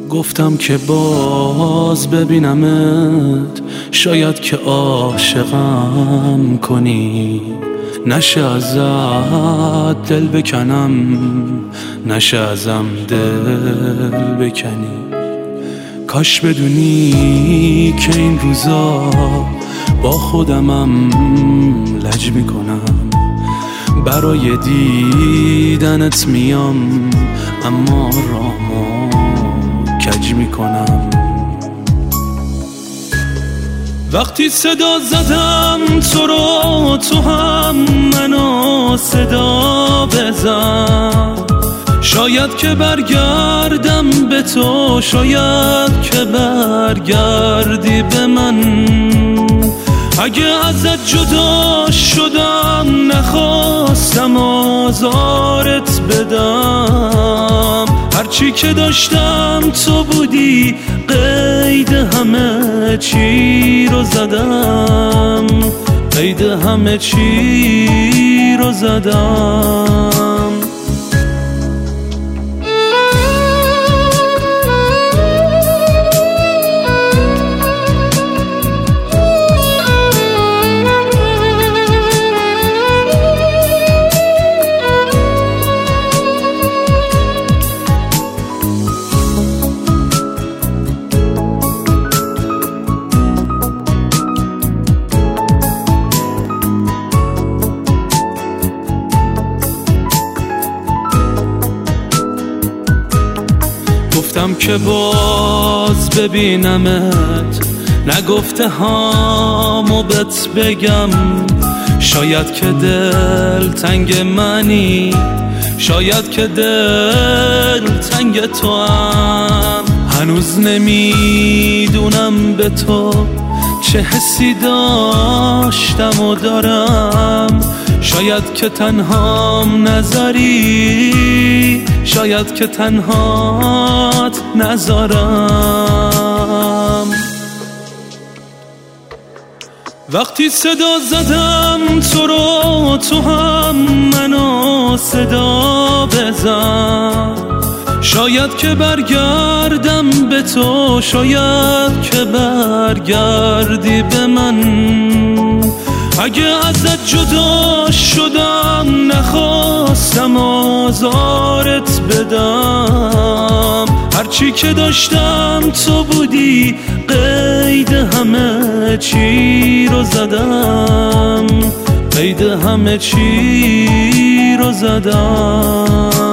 گفتم که باز ببینمت، شاید که عاشقم کنی، نشه ازت دل بکنم، نشه ازم دل بکنی. کاش بدونی که این روزا با خودمم لج میکنم، برای دیدنت میام اما رامو کج میکنم. وقتی صدا زدم تو رو، تو هم منو صدا بزن، شاید که برگردم به تو، شاید که برگردی به من. اگه ازت جدا شدم نخواستم آزارت بدم، هرچی که داشتم تو بودی، قید همه چی رو زدم، قید همه چی رو زدم. گفتم که باز ببینمت، نگفته هامو بهت بگم، شاید که دل تنگ منی، شاید که دل تنگ تو هم. هنوز نمیدونم به تو چه حسی داشتم و دارم، شاید که تنهام نذاری، شاید که تنهات نذارم. وقتی صدا زدم تو رو، تو هم منو صدا بزن، شاید که برگردم به تو، شاید که برگردی به من. اگه ازت جدا شدم نخواستم آزارت بدم، هرچی که داشتم تو بودی، قید همه چی رو زدم، قید همه چی رو زدم.